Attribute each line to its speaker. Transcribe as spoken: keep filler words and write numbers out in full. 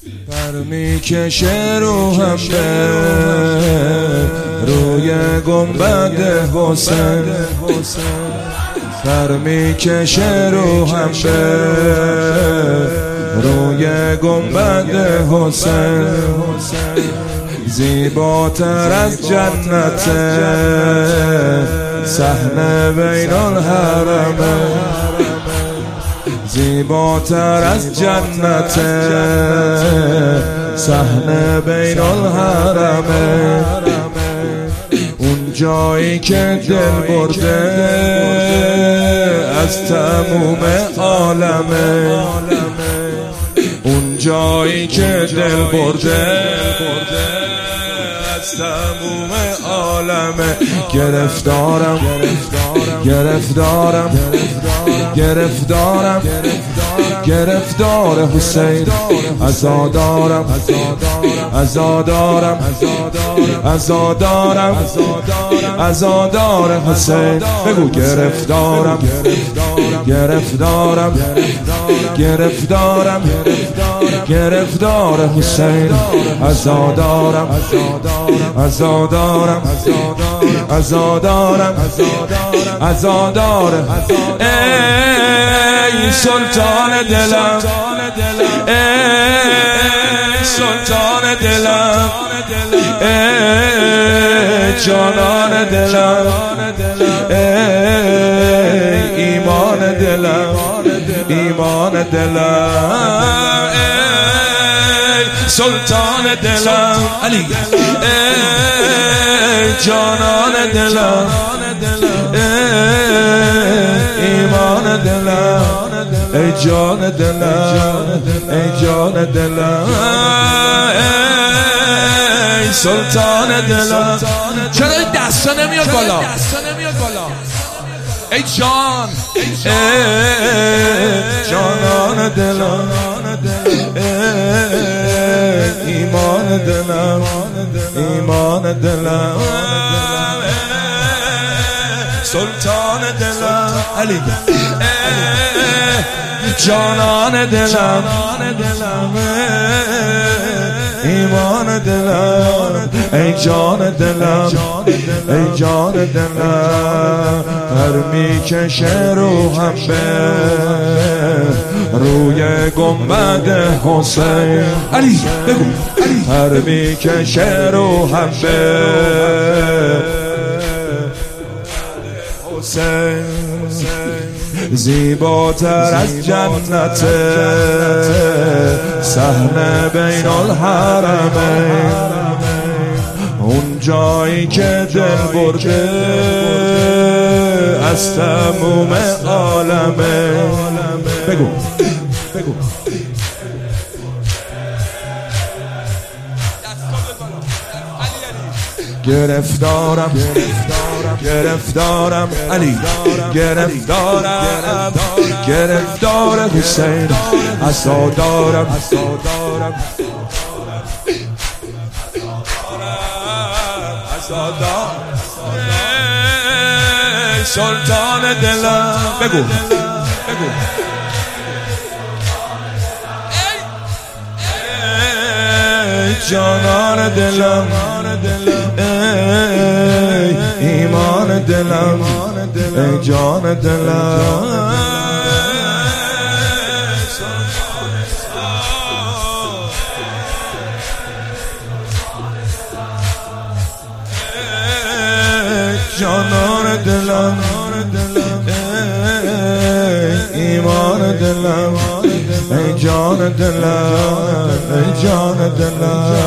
Speaker 1: پر میکشه روحم به روی گنبد حسین، پر میکشه روحم به روی گنبد حسین. زیباتر از جنت صحنه بین الحرمین، زیباتر از جنت صحنه بین الحرمین. اون جایی که دل برده از تموم عالمه، اون جایی که دل برده از تموم عالمه. گرفتارم گرفتارم گرفتارم گرفتار حسین، عزادارم عزادارم عزادارم عزادار حسین. بگو گرفتارم گرفتارم گرفتارم گرفتار حسین، عزادارم عزادارم عزادارم عزادار. ای سلطان دلم، ای سلطان دلم، ای جانان دلم، ای ایمان دلم، ایمان دلم، ای سلطان دلم علی، ای جانان دلم، ای ایمان دلم، ای جان دلم، ای جان دلم، ای سلطان دلم. چرا این دستا نمیاد بالا؟ ای جان، ای جانان دلم، ای ایمان دلم، ایمان دلم، سلطان دلم علی، جانان دلم، ایمان دلم، ای جان دلم، ای جان دلم. پر میکشه روحم به روی گنبد حسین، علی بگو، پر میکشه روحم به حسین. زیباتر از جنت صحنه بین الحرمین، اون جایی که دل برده از تموم عالمه. بگو بگو گرفتارم گرفتارم علی، گرفتارم گرفتار حسین، عزادارم عزادار، سلطان دلم. بگو بگو ای جانان دلم، ای ایمان دلم، ای جان دلم، جانان دلم، ای ایمان دلم، ای جان دلم، ای جان دلم.